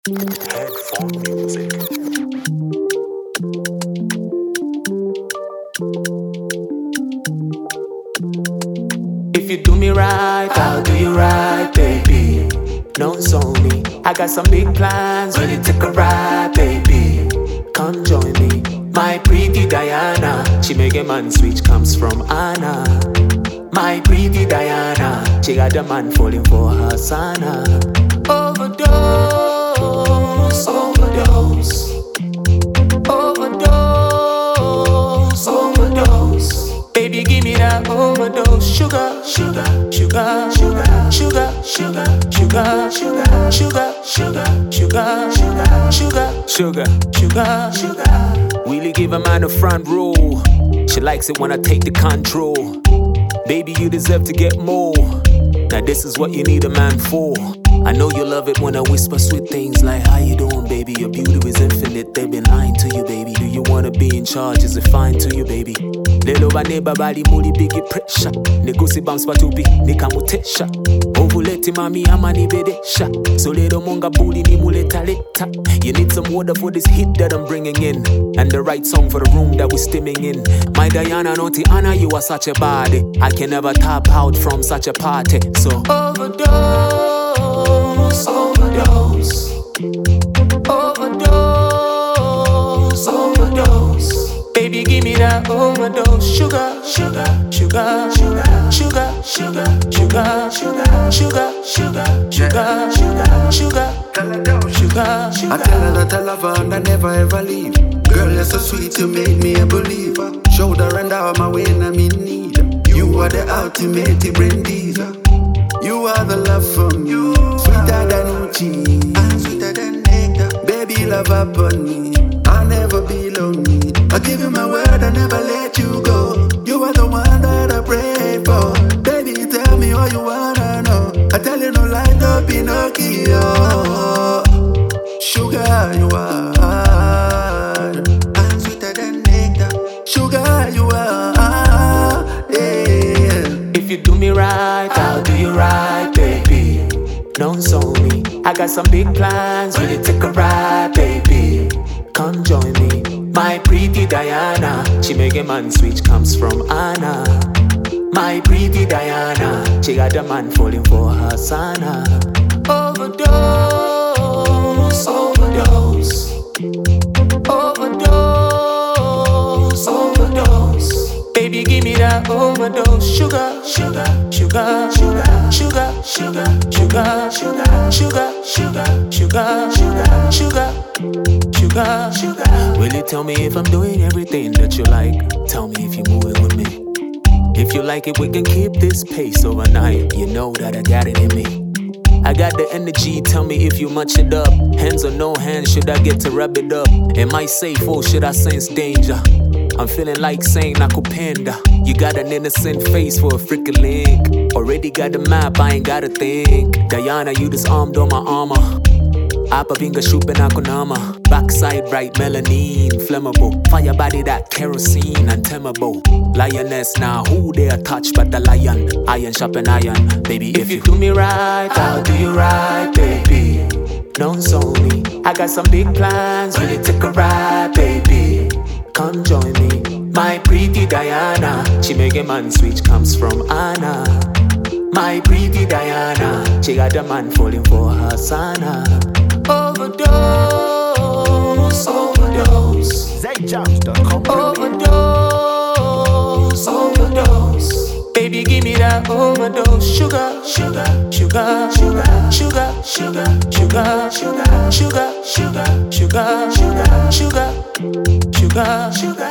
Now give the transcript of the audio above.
Headphone music. If you do me right, I'll do you right, baby. No, it's only I got some big plans, ready to take a ride, baby. Come join me, my pretty Diana. She make a man switch, comes from Anna. My pretty Diana, she got a man falling for her sana. Overdose, overdose, overdose, overdose. Baby, give me that overdose. Sugar, sugar, sugar, sugar, sugar, sugar, sugar, sugar, sugar, sugar, sugar, sugar, sugar, sugar, sugar. Really give a man a front row. She likes it when I take the control. Baby, you deserve to get more. Now this is what you need a man for. I know you love it when I whisper sweet things like, how you doing, baby? Your beauty is infinite, they've been lying to you, baby. Do you wanna be in charge? Is it fine to you, baby? Lelo baneba bali muli bigi pressure. Negusi bounce patupi, nikamutesha. Ovuleti mami ama nibedesha. So little monga booty ni muleta leta. You need some water for this heat that I'm bringing in. And the right song for the room that we're stimming in. My Diana, naughty Anna, you are such a body. I can never tap out from such a party. So overdose, overdose, overdose, overdose. Baby, give me that overdose. Sugar, sugar, sugar, sugar, sugar, sugar, sugar, sugar, sugar, sugar, sugar, sugar, sugar, sugar. I tell her that I love her and I never ever leave. Girl, you're so sweet, you make me a believer. Shoulder and arm, my way and I'm in need. You are the ultimate brandizer. You are the love for me, sweeter than Uchi, and sweeter than nectar. Baby, love upon me, I'll never be lonely. I give you my word, I never let you go. You are the one that I pray for. Baby, tell me all you wanna know. I tell you no lie, no Pinocchio. Sugar, you are, and sweeter than nectar. Sugar, you are, yeah. If you do me right, I'll do you right, baby. No, it's only I got some big plans, ready to take a ride, baby. Come join me, my pretty Diana. She make a man switch, comes from Anna. My pretty Diana, she got a man falling for her sana. Overdose, overdose, overdose, overdose. Baby, give me that overdose. Sugar, sugar, sugar, sugar, sugar, sugar, sugar, sugar, sugar, sugar, sugar, sugar, sugar, sugar. Will you tell me if I'm doing everything that you like? Tell me if you're moving with me. If you like it, we can keep this pace overnight. You know that I got it in me. I got the energy, tell me if you much it up. Hands or no hands, should I get to rub it up? Am I safe or should I sense danger? I'm feeling like saying nakupenda. You got an innocent face for a freaking link. Already got the map, I ain't gotta think. Diana, you disarmed all my armor. Apa vinga shupe na kunama. Backside bright melanin, flammable. Fire body that kerosene, untamable. Lioness now, who dare touch but the lion? Iron sharpen iron, baby. If you do me right, I'll do you right, baby. No, it's only I got some big plans, ready to take a ride, baby. Come join me, my pretty Diana. She make a man switch, comes from Anna. My pretty Diana, she got a man falling for her sana. Overdose, overdose, overdose, overdose. Baby, give me that overdose. Sugar, sugar, sugar, sugar, sugar, sugar, sugar, sugar, sugar, sugar, sugar, sugar, sugar, sugar, sugar.